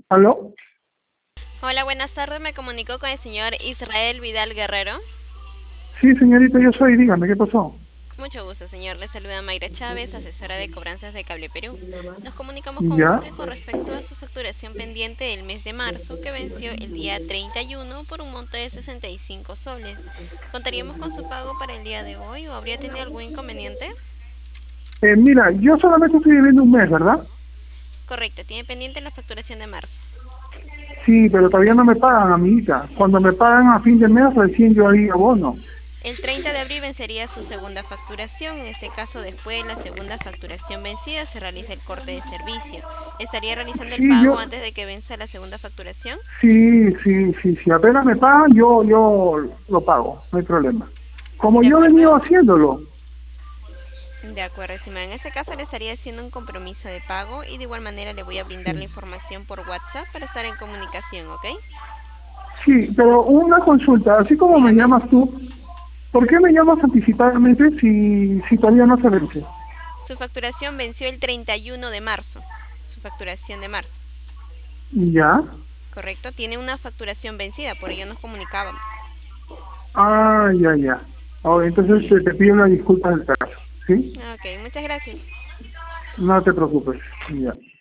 ¿Aló? Hola, buenas tardes. Me comunico con el señor Israel Vidal Guerrero. Sí, señorita, yo soy, dígame, ¿qué pasó? Mucho gusto, señor. Le saluda Mayra Chávez, asesora de cobranzas de Cable Perú. Nos comunicamos con ¿Ya? usted con respecto a su facturación pendiente del mes de marzo, que venció el día 31 por un monto de 65 soles. ¿Contaríamos con su pago para el día de hoy o habría tenido algún inconveniente? Mira, yo solamente estoy viviendo un mes, ¿verdad? Correcto, tiene pendiente la facturación de marzo. Sí, pero todavía no me pagan, amiguita. Cuando me pagan a fin de mes, recién yo ahí abono. El 30 de abril vencería su segunda facturación. En este caso, después de la segunda facturación vencida, se realiza el corte de servicio. ¿Estaría realizando el Sí, pago yo, antes de que venza la segunda facturación? sí. Apenas me pagan, yo lo pago, no hay problema. Como De yo he acuerdo. venido haciéndolo. De acuerdo, estimado. En este caso le estaría haciendo un compromiso de pago y de igual manera le voy a brindar la Sí. información por WhatsApp para estar en comunicación, ¿ok? Sí, pero una consulta, así como me Dígame. llamas tú, ¿por qué me llamas anticipadamente si todavía no se vence? Su facturación venció el 31 de marzo. Su facturación de marzo, ¿Ya? ¿correcto? Tiene una facturación vencida, por ello nos comunicábamos. Ya. Oh, entonces te pido la disculpa del caso, ¿sí? Ok, muchas gracias. No te preocupes, ya.